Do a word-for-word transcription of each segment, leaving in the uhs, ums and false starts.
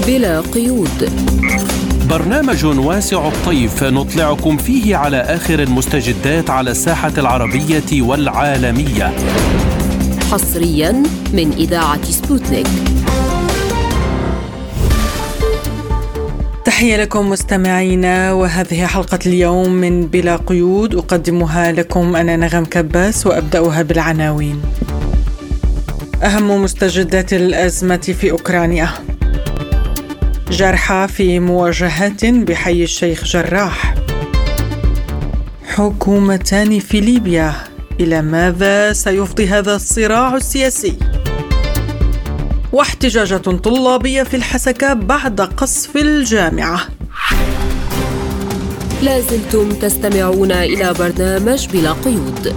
بلا قيود، برنامج واسع الطيف نطلعكم فيه على آخر المستجدات على الساحة العربية والعالمية، حصريا من إذاعة سبوتنيك. تحية لكم مستمعينا، وهذه حلقة اليوم من بلا قيود، أقدمها لكم أنا نغم كباس وأبدأها بالعناوين. أهم مستجدات الأزمة في أوكرانيا: جرحى في مواجهات بحي الشيخ جراح، حكومتان في ليبيا، إلى ماذا سيفضي هذا الصراع السياسي؟ واحتجاجات طلابية في الحسكة بعد قصف الجامعة. لازلتم تستمعون إلى برنامج بلا قيود.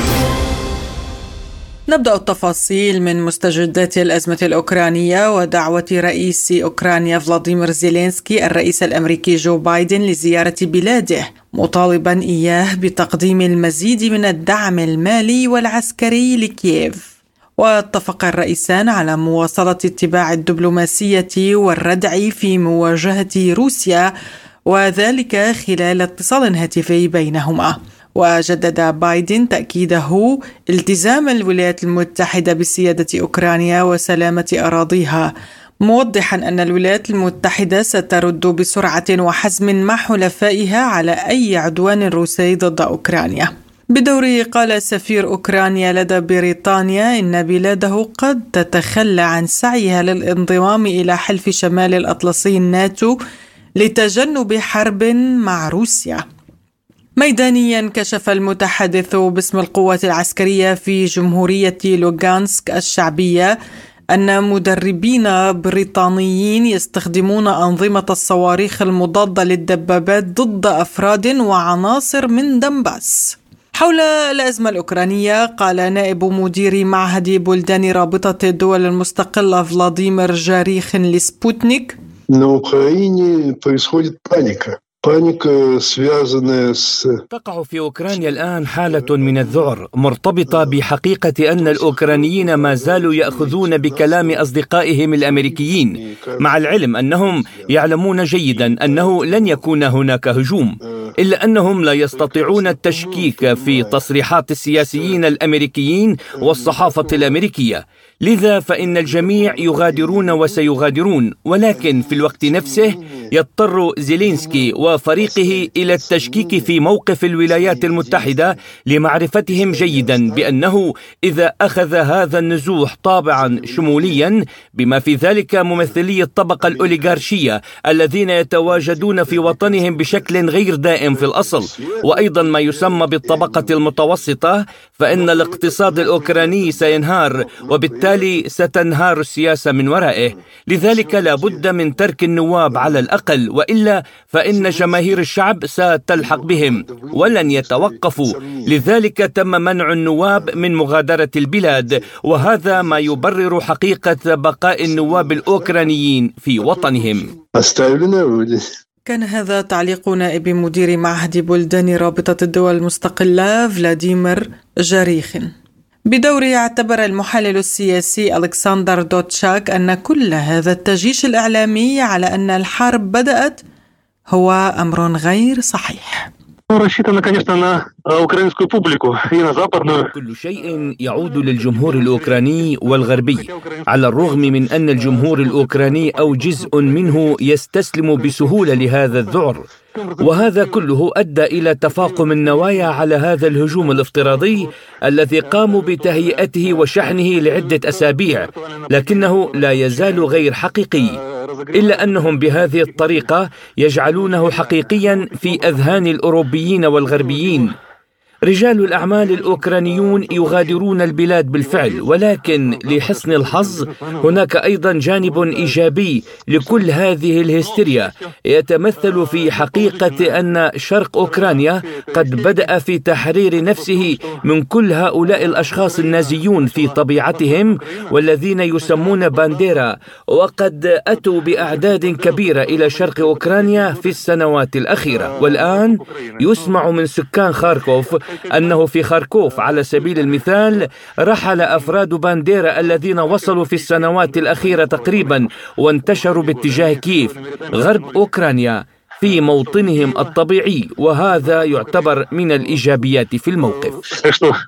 نبدأ التفاصيل من مستجدات الأزمة الأوكرانية ودعوة رئيس أوكرانيا فلاديمير زيلينسكي الرئيس الأمريكي جو بايدن لزيارة بلاده، مطالبا إياه بتقديم المزيد من الدعم المالي والعسكري لكييف. واتفق الرئيسان على مواصلة اتباع الدبلوماسية والردع في مواجهة روسيا، وذلك خلال اتصال هاتفي بينهما. وجدد بايدن تأكيده التزام الولايات المتحدة بسيادة أوكرانيا وسلامة أراضيها، موضحا أن الولايات المتحدة سترد بسرعة وحزم مع حلفائها على أي عدوان روسي ضد أوكرانيا. بدوره قال سفير أوكرانيا لدى بريطانيا إن بلاده قد تتخلى عن سعيها للانضمام إلى حلف شمال الأطلسي الناتو لتجنب حرب مع روسيا. ميدانيا، كشف المتحدث باسم القوات العسكرية في جمهورية لوغانسك الشعبية أن مدربين بريطانيين يستخدمون أنظمة الصواريخ المضادة للدبابات ضد أفراد وعناصر من دنباس. حول الأزمة الأوكرانية قال نائب مدير معهد بلدان رابطة الدول المستقلة فلاديمير جاريخ لسبوتنيك: تقع في أوكرانيا الآن حالة من الذعر مرتبطة بحقيقة أن الأوكرانيين ما زالوا يأخذون بكلام أصدقائهم الأمريكيين، مع العلم أنهم يعلمون جيدا أنه لن يكون هناك هجوم، إلا أنهم لا يستطيعون التشكيك في تصريحات السياسيين الأمريكيين والصحافة الأمريكية. لذا فإن الجميع يغادرون وسيغادرون، ولكن في الوقت نفسه يضطر زيلينسكي وفريقه إلى التشكيك في موقف الولايات المتحدة لمعرفتهم جيدا بأنه إذا أخذ هذا النزوح طابعا شموليا بما في ذلك ممثلي الطبقة الأوليغارشية الذين يتواجدون في وطنهم بشكل غير دائم في الأصل، وأيضا ما يسمى بالطبقة المتوسطة، فإن الاقتصاد الأوكراني سينهار، وبالتالي ستنهار السياسة من ورائه. لذلك لا بد من ترك النواب على الأقل، وإلا فإن جماهير الشعب ستلحق بهم ولن يتوقفوا. لذلك تم منع النواب من مغادرة البلاد، وهذا ما يبرر حقيقة بقاء النواب الأوكرانيين في وطنهم. كان هذا تعليق نائب مدير معهد بلدان رابطة الدول المستقلة فلاديمير جاريخ. بدوره اعتبر المحلل السياسي ألكسندر دوتشاك أن كل هذا التجيش الإعلامي على أن الحرب بدأت هو أمر غير صحيح. كل شيء يعود للجمهور الأوكراني والغربي، على الرغم من أن الجمهور الأوكراني أو جزء منه يستسلم بسهولة لهذا الذعر، وهذا كله أدى إلى تفاقم النوايا على هذا الهجوم الافتراضي الذي قاموا بتهيئته وشحنه لعدة أسابيع، لكنه لا يزال غير حقيقي، إلا أنهم بهذه الطريقة يجعلونه حقيقيا في أذهان الأوروبيين والغربيين. رجال الأعمال الأوكرانيون يغادرون البلاد بالفعل، ولكن لحسن الحظ هناك أيضا جانب إيجابي لكل هذه الهستيريا، يتمثل في حقيقة أن شرق أوكرانيا قد بدأ في تحرير نفسه من كل هؤلاء الأشخاص النازيون في طبيعتهم والذين يسمون بانديرا، وقد أتوا بأعداد كبيرة إلى شرق أوكرانيا في السنوات الأخيرة. والآن يسمع من سكان خاركوف أنه في خاركوف على سبيل المثال رحل أفراد بانديرا الذين وصلوا في السنوات الأخيرة تقريبا وانتشروا باتجاه كييف غرب أوكرانيا في موطنهم الطبيعي، وهذا يعتبر من الإيجابيات في الموقف.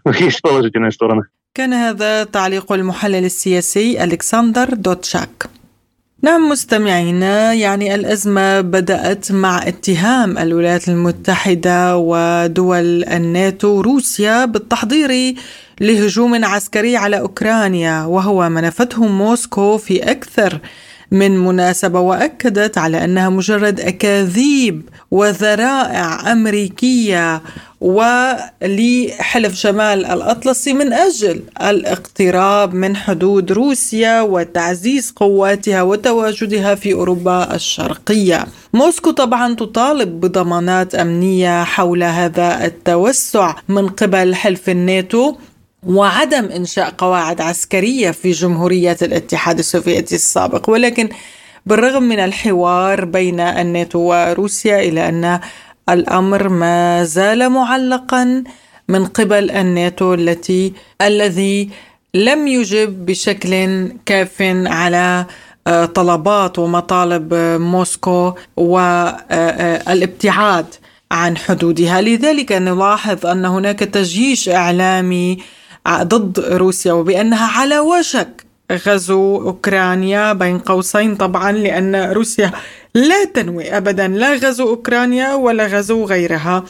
كان هذا تعليق المحلل السياسي ألكسندر دوتشاك. نعم مستمعينا، يعني الأزمة بدأت مع اتهام الولايات المتحدة ودول الناتو روسيا بالتحضير لهجوم عسكري على أوكرانيا، وهو ما نفته موسكو في أكثر من مناسبة، وأكدت على أنها مجرد أكاذيب وذرائع أمريكية ولحلف شمال الأطلسي من أجل الاقتراب من حدود روسيا وتعزيز قواتها وتواجدها في أوروبا الشرقية. موسكو طبعا تطالب بضمانات أمنية حول هذا التوسع من قبل حلف الناتو وعدم إنشاء قواعد عسكرية في جمهورية الاتحاد السوفيتي السابق. ولكن بالرغم من الحوار بين الناتو وروسيا إلا أن الأمر ما زال معلقا من قبل الناتو التي الذي لم يجب بشكل كاف على طلبات ومطالب موسكو والابتعاد عن حدودها. لذلك نلاحظ أن هناك تجيش إعلامي ضد روسيا وبأنها على وشك غزو أوكرانيا، بين قوسين طبعا، لأن روسيا لا تنوي أبدا لا غزو أوكرانيا ولا غزو غيرها،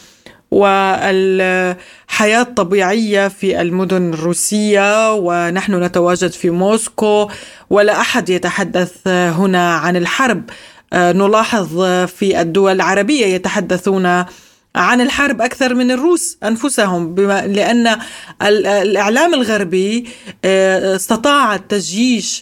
والحياة طبيعية في المدن الروسية ونحن نتواجد في موسكو ولا أحد يتحدث هنا عن الحرب. نلاحظ في الدول العربية يتحدثون عن الحرب أكثر من الروس أنفسهم، بما لأن الإعلام الغربي استطاع التجيش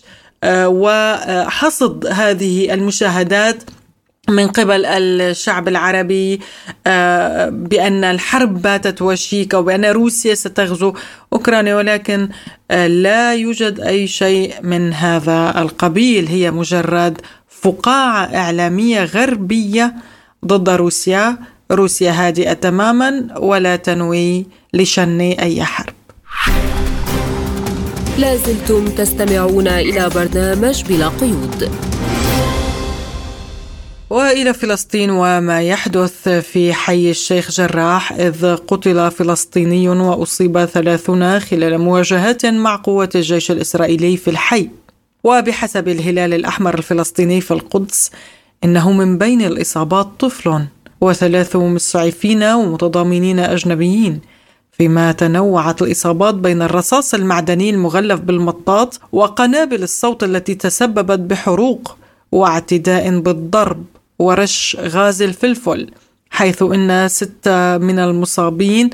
وحصد هذه المشاهدات من قبل الشعب العربي بأن الحرب باتت وشيكة وبأن روسيا ستغزو أوكرانيا، ولكن لا يوجد أي شيء من هذا القبيل. هي مجرد فقاعة إعلامية غربية ضد روسيا. روسيا هادئة تماما ولا تنوي لشن أي حرب. لازلتم تستمعون إلى برنامج بلا قيود. وإلى فلسطين وما يحدث في حي الشيخ جراح، إذ قتل فلسطيني وأصيب ثلاثون خلال مواجهات مع قوات الجيش الإسرائيلي في الحي. وبحسب الهلال الأحمر الفلسطيني في القدس، إنه من بين الإصابات طفل وثلاث مسعفين ومتضامنين أجنبيين، فيما تنوعت الإصابات بين الرصاص المعدني المغلف بالمطاط وقنابل الصوت التي تسببت بحروق واعتداء بالضرب ورش غاز الفلفل، حيث إن ستة من المصابين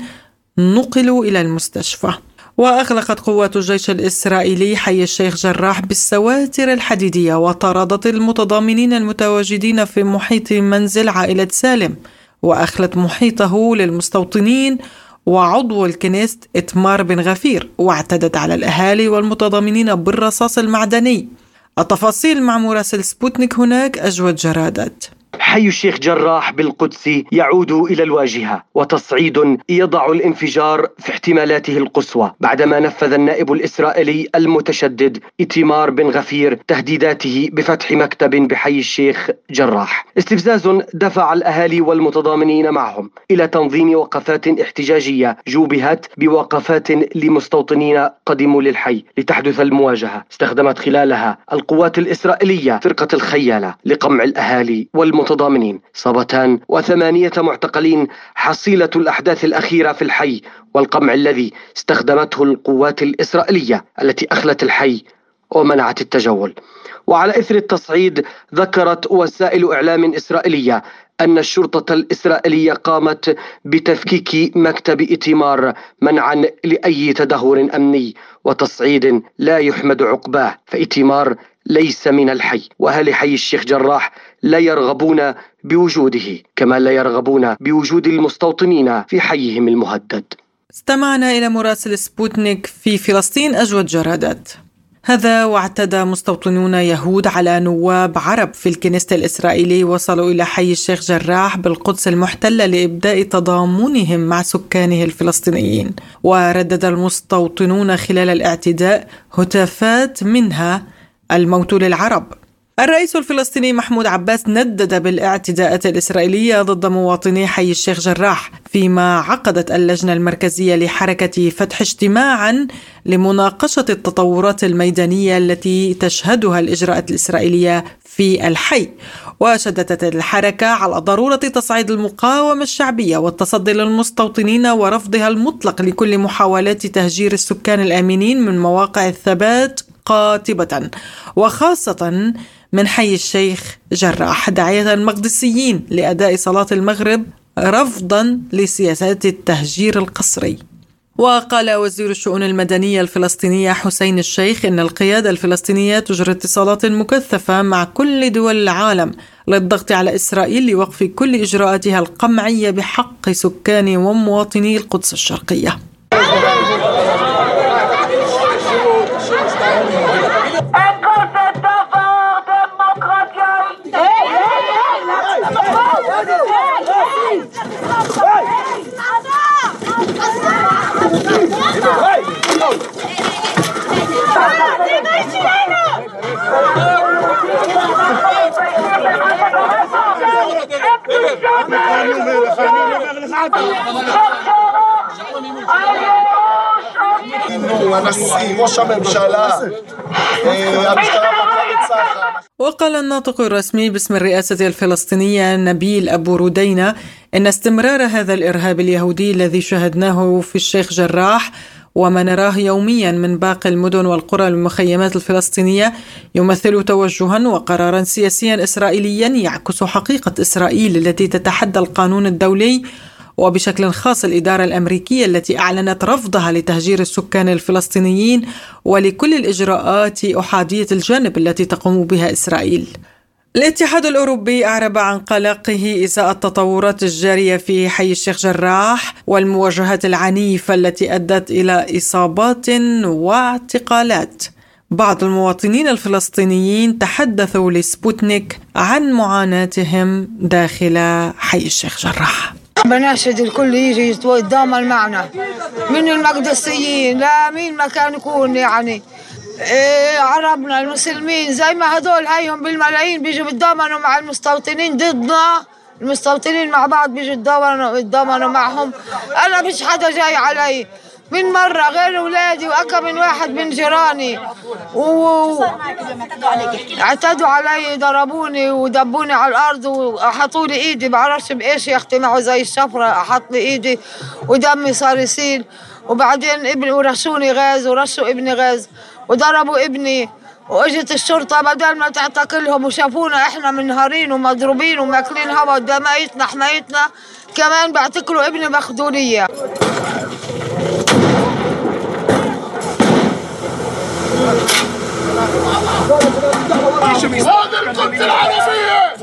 نقلوا إلى المستشفى. وأغلقت قوات الجيش الإسرائيلي حي الشيخ جراح بالسواتر الحديدية وطاردت المتضامنين المتواجدين في محيط منزل عائلة سالم، وأخلت محيطه للمستوطنين وعضو الكنيست إتمار بن غفير، واعتدت على الأهالي والمتضامنين بالرصاص المعدني. التفاصيل مع مراسل سبوتنيك هناك أجود جرادات. حي الشيخ جراح بالقدس يعود إلى الواجهة، وتصعيد يضع الانفجار في احتمالاته القصوى بعدما نفذ النائب الإسرائيلي المتشدد إتمار بن غفير تهديداته بفتح مكتب بحي الشيخ جراح. استفزاز دفع الأهالي والمتضامنين معهم إلى تنظيم وقفات احتجاجية جوبهت بوقفات لمستوطنين قدموا للحي لتحدث المواجهة. استخدمت خلالها القوات الإسرائيلية فرقة الخيالة لقمع الأهالي والمتضامنين متضامنين. صبتان وثمانية معتقلين حصيلة الأحداث الأخيرة في الحي والقمع الذي استخدمته القوات الإسرائيلية التي أخلت الحي ومنعت التجول. وعلى إثر التصعيد ذكرت وسائل إعلام إسرائيلية أن الشرطة الإسرائيلية قامت بتفكيك مكتب إتمار منعا لأي تدهور أمني وتصعيد لا يحمد عقباه، فإتمار ليس من الحي، وأهل حي الشيخ جراح لا يرغبون بوجوده كما لا يرغبون بوجود المستوطنين في حيهم المهدد. استمعنا إلى مراسل سبوتنيك في فلسطين أجود جرادات. هذا واعتدى مستوطنون يهود على نواب عرب في الكنيست الإسرائيلي وصلوا إلى حي الشيخ جراح بالقدس المحتلة لإبداء تضامنهم مع سكانه الفلسطينيين. وردد المستوطنون خلال الاعتداء هتافات منها الموت للعرب. الرئيس الفلسطيني محمود عباس ندد بالاعتداءات الإسرائيلية ضد مواطني حي الشيخ جراح، فيما عقدت اللجنة المركزية لحركة فتح اجتماعا لمناقشة التطورات الميدانية التي تشهدها الإجراءات الإسرائيلية في الحي. وشددت الحركة على ضرورة تصعيد المقاومة الشعبية والتصدي للمستوطنين ورفضها المطلق لكل محاولات تهجير السكان الآمنين من مواقع الثبات قاطبة، وخاصة من حي الشيخ جراح، داعية المقدسيين لأداء صلاة المغرب رفضا لسياسات التهجير القسري. وقال وزير الشؤون المدنية الفلسطينية حسين الشيخ إن القيادة الفلسطينية تجري اتصالات مكثفة مع كل دول العالم للضغط على إسرائيل لوقف كل إجراءاتها القمعية بحق سكان ومواطني القدس الشرقية. وقال الناطق الرسمي باسم الرئاسة الفلسطينية نبيل أبو ردينة إن استمرار هذا الإرهاب اليهودي الذي شاهدناه في الشيخ جراح وما نراه يوميا من باقي المدن والقرى والمخيمات الفلسطينية يمثل توجها وقرارا سياسيا إسرائيليا يعكس حقيقة إسرائيل التي تتحدى القانون الدولي، وبشكل خاص الإدارة الأمريكية التي أعلنت رفضها لتهجير السكان الفلسطينيين ولكل الإجراءات أحادية الجانب التي تقوم بها إسرائيل. الاتحاد الأوروبي أعرب عن قلقه إزاء التطورات الجارية في حي الشيخ جراح والمواجهات العنيفة التي أدت إلى إصابات واعتقالات. بعض المواطنين الفلسطينيين تحدثوا لسبوتنيك عن معاناتهم داخل حي الشيخ جراح. بناشد الكل يجي يتضامن معنا من المقدسيين لا مين ما كان يكون، يعني إيه عربنا المسلمين زي ما هدول هايهم بالملايين بيجوا يتضامنوا مع المستوطنين ضدنا، المستوطنين مع بعض بيجوا يتضامنوا يتضامنوا معهم. أنا مش حدا جاي علي من مرة غير أولادي وأكم من واحد من جيراني واعتدوا علي، ضربوني ودبوني على الأرض وحطوا لي إيدي بعرفش بإيش يختمعوا زي الشفرة، حط لي إيدي ودمي صار يسيل، وبعدين ابني ورشوني غاز ورشوا ابني غاز وضربوا ابني، واجت الشرطة بدل ما تعتقلهم وشافونا احنا منهارين ومضروبين وماكلين هوا دمايتنا حمايتنا كمان بعتقلوا ابني بخدولية. هذا القدس العربية،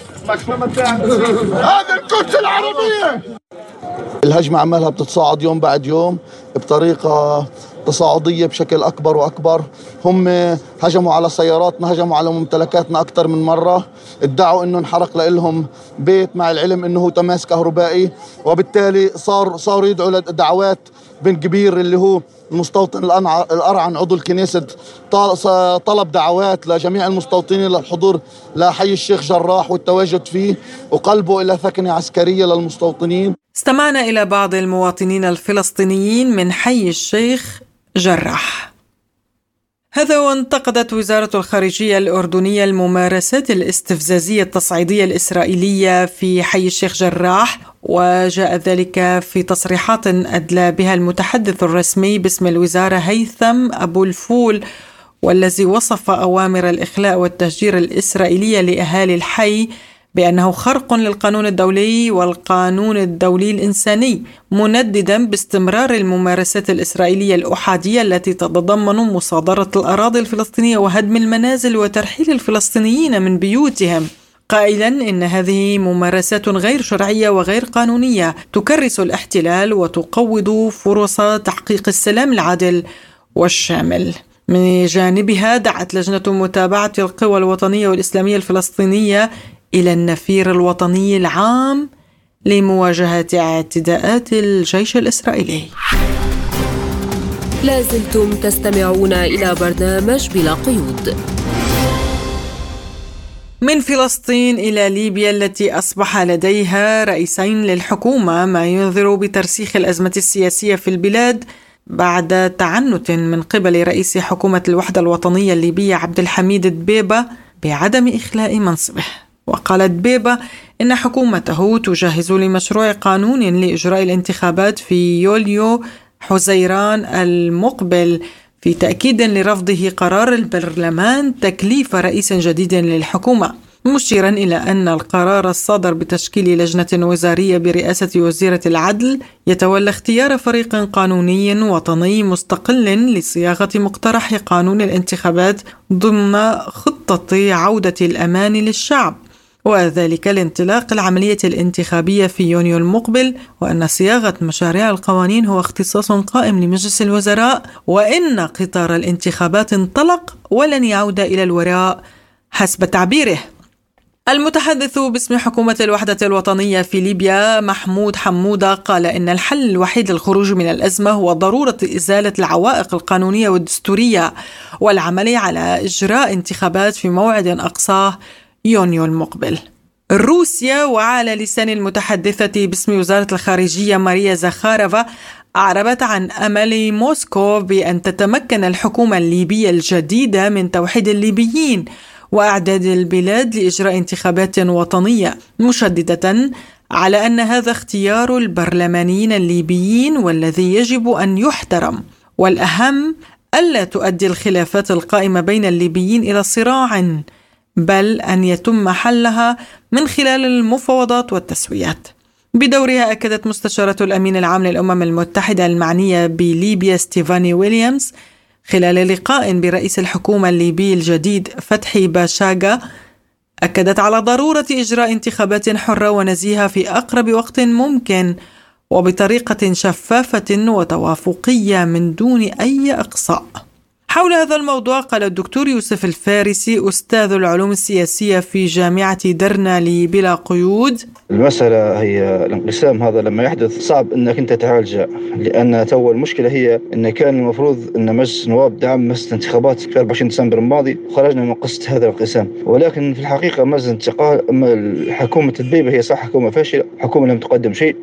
هذا القدس العربية. الهجمة عمالها بتتصاعد يوم بعد يوم بطريقة تصاعدية بشكل أكبر وأكبر. هم هجموا على سياراتنا، هجموا على ممتلكاتنا أكثر من مرة، ادعوا أنه انحرق لهم بيت مع العلم أنه هو تماس كهربائي، وبالتالي صار صاروا يدعوا لدعوات بن كبير اللي هو المستوطن الأرعن عضو الكنيسة طلب دعوات لجميع المستوطنين للحضور لحي الشيخ جراح والتواجد فيه وقلبه إلى ثكنة عسكرية للمستوطنين. استمعنا إلى بعض المواطنين الفلسطينيين من حي الشيخ جراح. هذا وانتقدت وزارة الخارجية الأردنية الممارسات الاستفزازية التصعيدية الإسرائيلية في حي الشيخ جراح، وجاء ذلك في تصريحات أدلى بها المتحدث الرسمي باسم الوزارة هيثم أبو الفول، والذي وصف أوامر الإخلاء والتهجير الإسرائيلية لأهالي الحي بأنه خرق للقانون الدولي والقانون الدولي الإنساني، منددا باستمرار الممارسات الإسرائيلية الأحادية التي تتضمن مصادرة الأراضي الفلسطينية وهدم المنازل وترحيل الفلسطينيين من بيوتهم، قائلا إن هذه ممارسات غير شرعية وغير قانونية تكرس الاحتلال وتقوض فرص تحقيق السلام العادل والشامل. من جانبها دعت لجنة متابعة القوى الوطنية والإسلامية الفلسطينية إلى النفير الوطني العام لمواجهة اعتداءات الجيش الإسرائيلي. لازلتم تستمعون إلى برنامج بلا قيود. من فلسطين إلى ليبيا التي أصبح لديها رئيسين للحكومة، ما ينذر بترسيخ الأزمة السياسية في البلاد بعد تعنت من قبل رئيس حكومة الوحدة الوطنية الليبية عبد الحميد دبيبة بعدم إخلاء منصبه. وقالت دبيبة إن حكومته تجهز لمشروع قانون لإجراء الانتخابات في يوليو حزيران المقبل، في تأكيد لرفضه قرار البرلمان تكليف رئيس جديد للحكومة، مشيرا إلى أن القرار الصادر بتشكيل لجنة وزارية برئاسة وزيرة العدل يتولى اختيار فريق قانوني وطني مستقل لصياغة مقترح قانون الانتخابات ضمن خطة عودة الأمان للشعب، وذلك لانطلاق العملية الانتخابية في يونيو المقبل، وأن صياغة مشاريع القوانين هو اختصاص قائم لمجلس الوزراء، وإن قطار الانتخابات انطلق ولن يعود إلى الوراء حسب تعبيره. المتحدث باسم حكومة الوحدة الوطنية في ليبيا محمود حمودة قال إن الحل الوحيد للخروج من الأزمة هو ضرورة إزالة العوائق القانونية والدستورية والعمل على إجراء انتخابات في موعد أقصاه يونيو المقبل. روسيا، وعلى لسان المتحدثة باسم وزارة الخارجية ماريا زخارفا، أعربت عن أمل موسكو بأن تتمكن الحكومة الليبية الجديدة من توحيد الليبيين وأعداد البلاد لإجراء انتخابات وطنية، مشددة على أن هذا اختيار البرلمانيين الليبيين والذي يجب أن يحترم، والأهم ألا تؤدي الخلافات القائمة بين الليبيين إلى صراع، بل أن يتم حلها من خلال المفاوضات والتسويات. بدورها أكدت مستشارة الأمين العام للأمم المتحدة المعنية بليبيا ستيفاني ويليامز خلال لقاء برئيس الحكومة الليبي الجديد فتحي باشاغا، أكدت على ضرورة إجراء انتخابات حرة ونزيهة في أقرب وقت ممكن وبطريقة شفافة وتوافقية من دون أي إقصاء. حول هذا الموضوع قال الدكتور يوسف الفارسي أستاذ العلوم السياسية في جامعة درنا لبلا قيود: المسألة هي الانقسام هذا لما يحدث صعب أنك أنت تعالجه، لأن تو المشكلة هي أن كان المفروض أن مجلس النواب دعم مجلس الانتخابات في أربعة وعشرين ديسمبر الماضي وخرجنا من قصة هذا الانقسام، ولكن في الحقيقة مجلس الانتقال حكومة دبيبة هي صح حكومة فاشلة، حكومة لم تقدم شيء،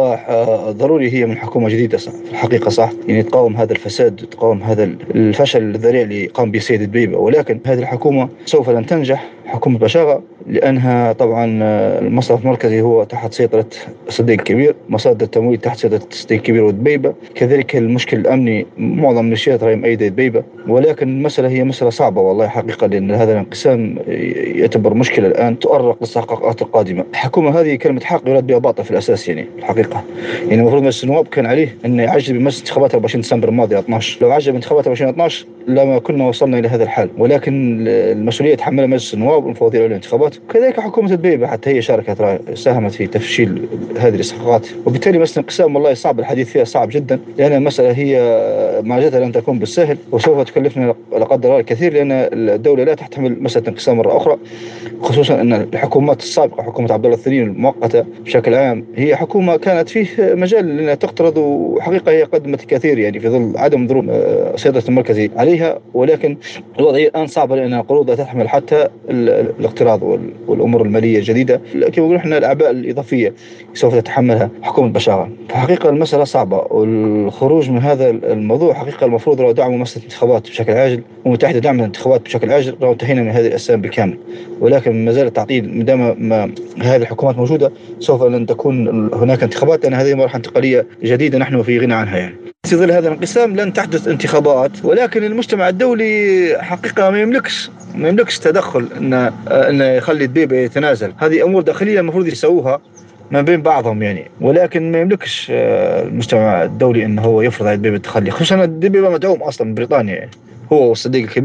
وضروري هي من حكومة جديدة صح في الحقيقة صح يعني تقاوم هذا الفساد وتقاوم هذا الفشل الذريع اللي قام به السيد دبيبة. ولكن هذه الحكومة سوف لن تنجح، حكومة بشاغة، لأنها طبعا المصرف المركزي هو تحت سيطرة صديق كبير، مصادر التمويل تحت سيطرة صديق كبير ودبيبة، كذلك المشكل الأمني معظم الميليشيات راهي مؤيدة دبيبة. ولكن المسألة هي مسألة صعبة والله حقيقة، لأن هذا الانقسام يعتبر مشكلة الآن تؤرق للإستحقاقات القادمة. الحكومة هذه كلمة حق يراد بها باطل في الأساس يعني الحقيقة، يعني المفروض مجلس النواب كان عليه أن يعجل بمجلس انتخابات أربعة وعشرين ديسمبر الماضي اثنا عشر، لو عجل بانتخابات أربعة وعشرين اثنا عشر لما كنا وصلنا إلى هذا الحال، ولكن المسؤولية تحملها مجلس النواب والمفوضية العليا للانتخابات، كذلك حكومة دبيبة حتى هي شاركت ساهمت في تفشيل هذه الاستحقاقات. وبالتالي مسألة الانقسام والله صعب الحديث فيها، صعب جدا، لأن المسألة هي معجزة لن تكون بالسهل وسوف تكلفنا لا قدر الله الكثير، لأن الدولة لا تحتمل مسألة الانقسام مرة أخرى، خصوصا أن الحكومات السابقة حكومة عبد الله الثاني المؤقتة بشكل عام هي حكومة كانت فيه مجال لأنها تقترض، وحقيقة هي قدمت الكثير يعني في ظل عدم ظروف سيطرة المركزي عليها، ولكن الوضعية الآن صعبة لأن القروض لا تحمل حتى الاقتراض والأمور المالية الجديدة، لكن يقول إحنا الأعباء الإضافية سوف تتحملها حكومة بشاغة. فحقيقة المسألة صعبة، والخروج من هذا الموضوع حقيقة المفروض لو دعموا مسألة الانتخابات بشكل عاجل ومتحدة دعم الانتخابات بشكل عاجل لو انتهينا من هذه الأسئلة بالكامل، ولكن ما زال التعطيل مدام ما هذه الحكومات موجودة سوف لن تكون هناك انتخابات، لأن هذه مرحلة انتقالية جديدة نحن في غنى عنها يعني. في ظل هذا الانقسام لن تحدث انتخابات، ولكن المجتمع الدولي حقيقة ما يملكش ما يملكش تدخل ان ان يخلي دبيبة يتنازل، هذه امور داخلية المفروض يسووها ما بين بعضهم يعني، ولكن ما يملكش المجتمع الدولي انه هو يفرض على دبيبة التخلي، خصوصا دبيبة مدعوم اصلا من بريطانيا يعني، هو والصديق الكبير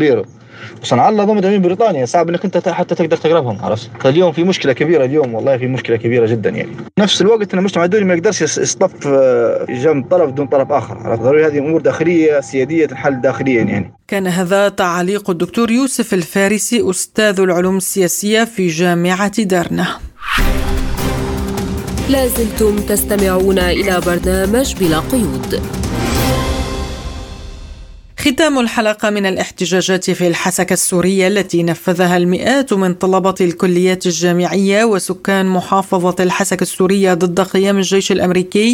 صنع الله ضمن من بريطانيا، صعب انك انت حتى تقدر تقربهم، عرفت؟ فاليوم في مشكله كبيره، اليوم والله في مشكله كبيره جدا يعني. نفس الوقت ان المجتمع الدولي ما يقدرش يصطف جنب طرف دون طرف اخر، عرفت؟ ضروري هذه امور داخليه سياديه تنحل داخليا يعني. كان هذا تعليق الدكتور يوسف الفارسي أستاذ العلوم السياسية في جامعة درنة. لازلتم تستمعون إلى برنامج بلا قيود. ختام الحلقة من الاحتجاجات في الحسكة السورية التي نفذها المئات من طلبة الكليات الجامعية وسكان محافظة الحسكة السورية ضد قيام الجيش الأمريكي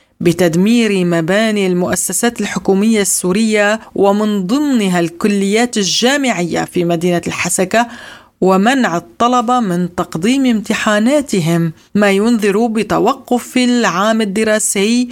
بتدمير مباني المؤسسات الحكومية السورية ومن ضمنها الكليات الجامعية في مدينة الحسكة، ومنع الطلبة من تقديم امتحاناتهم، ما ينذر بتوقف العام الدراسي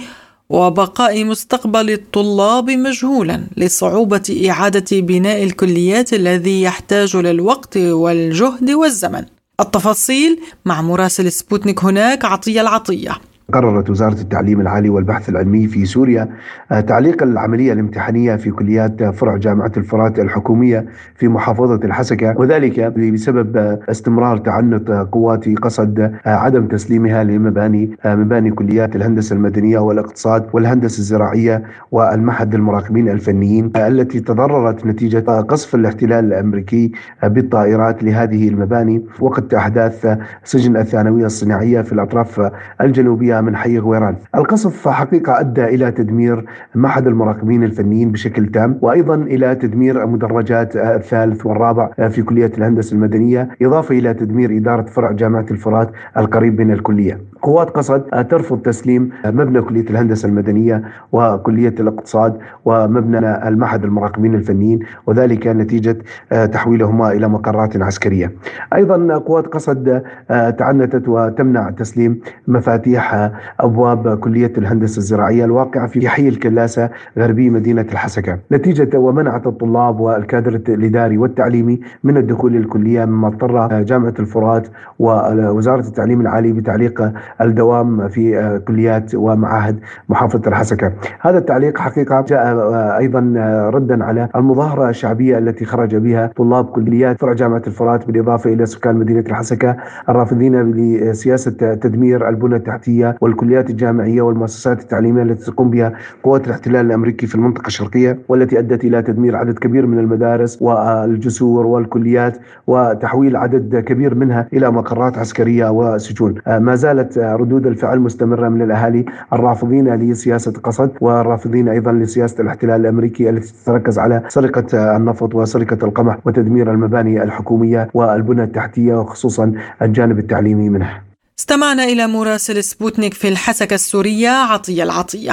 وبقاء مستقبل الطلاب مجهولا لصعوبة إعادة بناء الكليات الذي يحتاج للوقت والجهد والزمن. التفاصيل مع مراسل سبوتنيك هناك عطية العطية. قررت وزارة التعليم العالي والبحث العلمي في سوريا تعليق العملية الامتحانية في كليات فرع جامعة الفرات الحكومية في محافظة الحسكة، وذلك بسبب استمرار تعنت قوات قصد عدم تسليمها لمباني مباني كليات الهندسة المدنية والاقتصاد والهندسة الزراعية والمعهد المراقبين الفنيين التي تضررت نتيجة قصف الاحتلال الأمريكي بالطائرات لهذه المباني وقت أحداث سجن الثانوية الصناعية في الأطراف الجنوبية من حي غويران. القصف حقيقة أدى إلى تدمير معهد المراقبين الفنيين بشكل تام، وأيضا إلى تدمير مدرجات الثالث والرابع في كلية الهندسة المدنية، إضافة إلى تدمير إدارة فرع جامعة الفرات القريب من الكلية. قوات قصد ترفض تسليم مبنى كلية الهندسة المدنية وكلية الاقتصاد ومبنى المعهد المراقبين الفنيين، وذلك نتيجة تحويلهما إلى مقرات عسكرية. أيضا قوات قصد تعنتت وتمنع تسليم مفاتيح أبواب كلية الهندسة الزراعية الواقعة في حي الكلاسة غربي مدينة الحسكة، نتيجة ومنعت الطلاب والكادر الإداري والتعليمي من الدخول للكلية، مما اضطر جامعة الفرات ووزارة التعليم العالي بتعليق الدوام في كليات ومعاهد محافظة الحسكة. هذا التعليق حقيقة جاء أيضا ردا على المظاهرة الشعبية التي خرج بها طلاب كليات فرع جامعة الفرات بالإضافة إلى سكان مدينة الحسكة الرافضين لسياسة تدمير البنى التحتية والكليات الجامعية والمؤسسات التعليمية التي تقوم بها قوات الاحتلال الأمريكي في المنطقة الشرقية، والتي أدت إلى تدمير عدد كبير من المدارس والجسور والكليات وتحويل عدد كبير منها إلى مقرات عسكرية وسجون. ما زالت ردود الفعل مستمرة من الأهالي الرافضين لسياسة قصد والرافضين أيضا لسياسة الاحتلال الأمريكي التي تتركز على سرقة النفط وسرقة القمح وتدمير المباني الحكومية والبنى التحتية وخصوصا الجانب التعليمي منها. استمعنا إلى مراسل سبوتنيك في الحسكة السورية عطية العطية.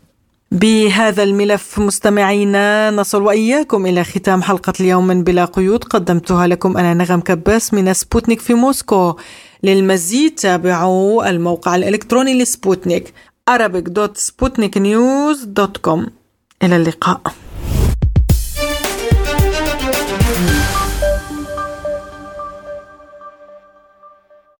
بهذا الملف مستمعينا نصل وإياكم إلى ختام حلقة اليوم من بلا قيود، قدمتها لكم أنا نغم كباس من سبوتنيك في موسكو. للمزيد تابعوا الموقع الإلكتروني لسبوتنيك arabic دوت سبوتنيك نيوز دوت كوم. إلى اللقاء.